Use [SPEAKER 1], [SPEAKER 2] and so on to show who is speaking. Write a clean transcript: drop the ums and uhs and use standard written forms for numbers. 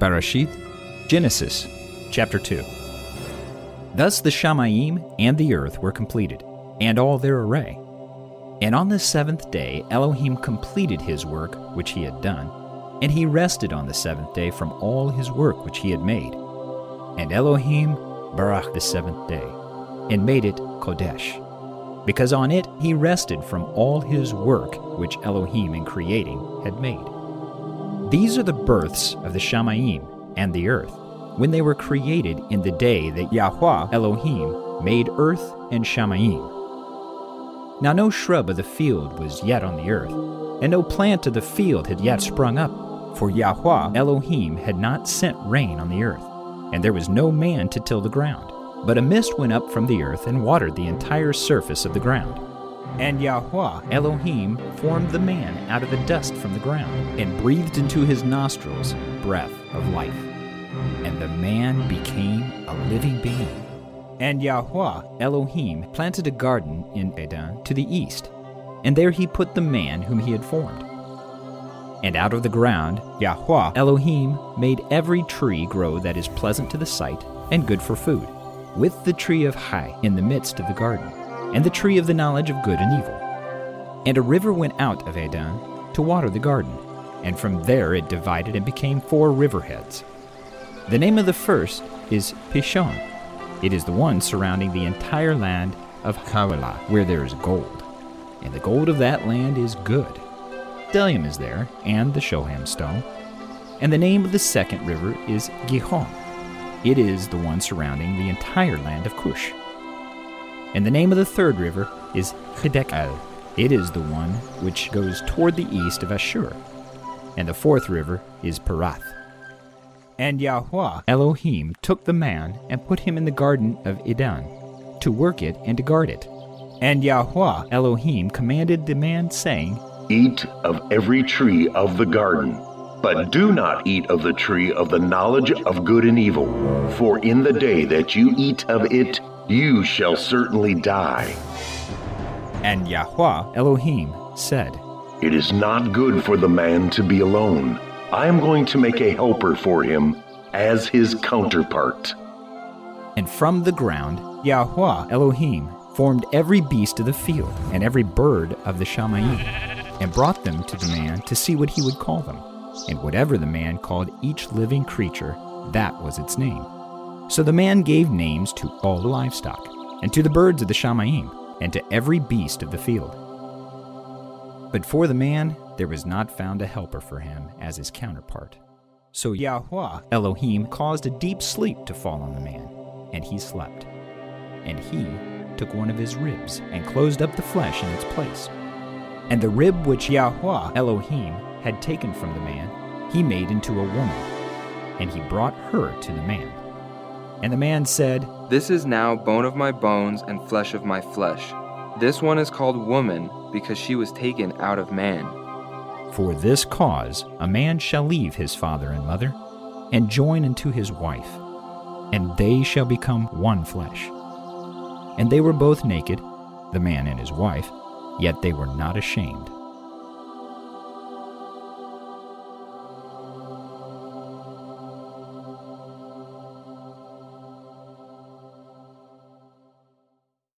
[SPEAKER 1] Bereshit, Genesis, chapter 2. Thus the Shamayim and the earth were completed, and all their array. And on the seventh day Elohim completed his work which he had done, and he rested on the seventh day from all his work which he had made. And Elohim barach the seventh day, and made it Kodesh, because on it he rested from all his work which Elohim in creating had made. These are the births of the Shamayim and the earth, when they were created in the day that Yahweh Elohim made earth and Shamayim. Now no shrub of the field was yet on the earth, and no plant of the field had yet sprung up, for Yahweh Elohim had not sent rain on the earth, and there was no man to till the ground. But a mist went up from the earth and watered the entire surface of the ground. And Yahweh Elohim formed the man out of the dust from the ground, and breathed into his nostrils breath of life. And the man became a living being. And Yahweh Elohim planted a garden in Eden to the east, and there he put the man whom he had formed. And out of the ground Yahweh Elohim made every tree grow that is pleasant to the sight and good for food, with the tree of Hai in the midst of the garden, and the tree of the knowledge of good and evil. And a river went out of Eden to water the garden, and from there it divided and became 4 riverheads. The name of the first is Pishon. It is the one surrounding the entire land of Havilah, where there is gold, and the gold of that land is good. Bdellium is there, and the Shoham stone. And the name of the second river is Gihon. It is the one surrounding the entire land of Cush. And the name of the third river is Hiddekel. It is the one which goes toward the east of Ashur. And the fourth river is Perath. And Yahweh Elohim took the man and put him in the garden of Eden, to work it and to guard it. And Yahweh Elohim commanded the man, saying,
[SPEAKER 2] Eat of every tree of the garden, but do not eat of the tree of the knowledge of good and evil, for in the day that you eat of it, you shall certainly die.
[SPEAKER 1] And Yahweh Elohim said,
[SPEAKER 2] It is not good for the man to be alone. I am going to make a helper for him as his counterpart.
[SPEAKER 1] And from the ground Yahweh Elohim formed every beast of the field and every bird of the Shamayim, and brought them to the man to see what he would call them. And whatever the man called each living creature, that was its name. So the man gave names to all the livestock, and to the birds of the Shamayim, and to every beast of the field. But for the man there was not found a helper for him as his counterpart. So Yahweh Elohim caused a deep sleep to fall on the man, and he slept. And he took one of his ribs, and closed up the flesh in its place. And the rib which Yahweh Elohim had taken from the man, he made into a woman, and he brought her to the man. And the man said,
[SPEAKER 3] This is now bone of my bones and flesh of my flesh. This one is called woman, because she was taken out of man.
[SPEAKER 1] For this cause a man shall leave his father and mother, and join unto his wife, and they shall become one flesh. And they were both naked, the man and his wife, yet they were not ashamed.